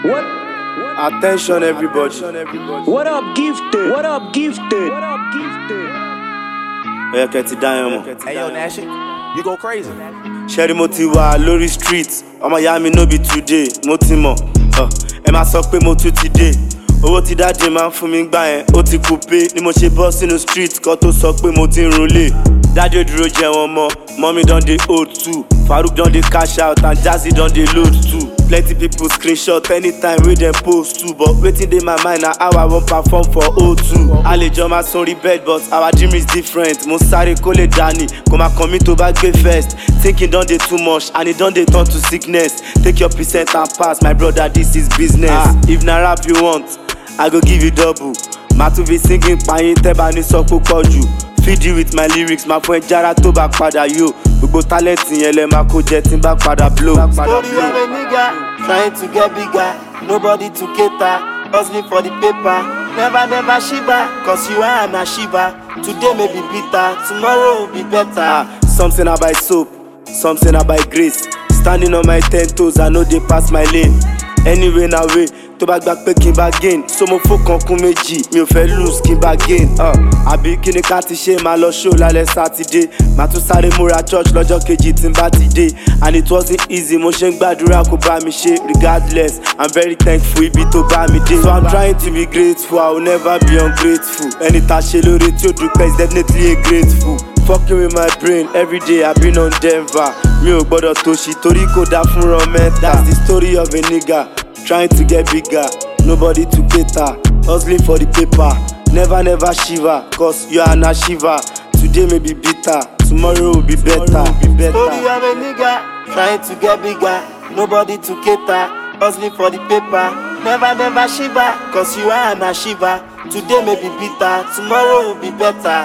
What? Attention everybody. What up, gifted? What up, gifted? What up, gifted? Oya kẹ́tì Diamond. Hey yo, Nashi, you go crazy. Ṣẹ́rí mo ti wà lórí street, ọmọ ìyá mi no be today, mo ti mọ̀. Ẹ máa sọ pé mo tún ti dé. Owó tí dáàdì máa ń fún mi gbà yẹn, ó ti coupe ni mo ṣe bọ́ sínú street kan tó sọ pé mo ti ń runlé. Daddy ò dúró jẹun ọmọ, mommy don dey old too. Farouk don dey cash out and Jazzy don dey load too. Plenty people screenshot anytime wey dem post too, but wetin dey my mind na how I wan perform for O2. Àlejò máa sórí bed but our dream is different. Mo sáré kó lè dání, kò máa kàn mí tó bá gbé first. Thinking don dey too much and e don dey turn to sickness. Take your percent and pass, my brother, this is business. If na rap you want, I go give you double. Màá tún fi singing pààyàn tẹ́ bá ní sọ púpọ̀ jù. Feed you with my lyrics, máa fún ẹ jára tó bá padà yó. Gbogbo talent yẹn lẹ máa kó jẹ tí n bá padà blow. Story of a nigga trying to get bigger, nobody to cater, hustling for the paper. Never shiver, cause you are an Shiva. Today may be bitter, tomorrow will be better. Something I buy soap, something I buy grace. Standing on my 10 toes, I know they pass my lane. Anyway na way, tó bá gbà pé kí n bá gain. So mo fọkàn kún méjì, mi ò fẹ́ lose kí n bá gain. Àbí kí ni ká ti ṣe, máa lọ show lálẹ́ Saturday. Màá tún sáré múra church lọ́jọ́ kejì tí n bá ti dé. And it wasn't easy, mo ṣe ń gbàdúrà kó bá mi ṣe. Regardless, I'm very thankful ibi tó bá mi dé. So I'm trying to be grateful, I will never be ungrateful. Ẹni tá ṣe lóore tí ó dúpẹ́ is definitely a grateful. Fucking with my brain every day, I've been on Denver. Mi ò gbọ́dọ̀ tòṣì torí kò dá fún rọmẹ́ta. That's the story of a nigga trying to get bigger, nobody to cater, hustling for the paper. Never shiver, cause you are not shiver. Today may be bitter, tomorrow will be better. Story of a nigga trying to get bigger, nobody to cater, hustling for the paper. Never shiver, cause you are an Shiva. Today may be bitter, tomorrow will be better.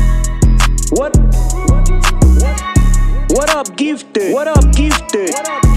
What? What up, gifted? What up, gifted? What up?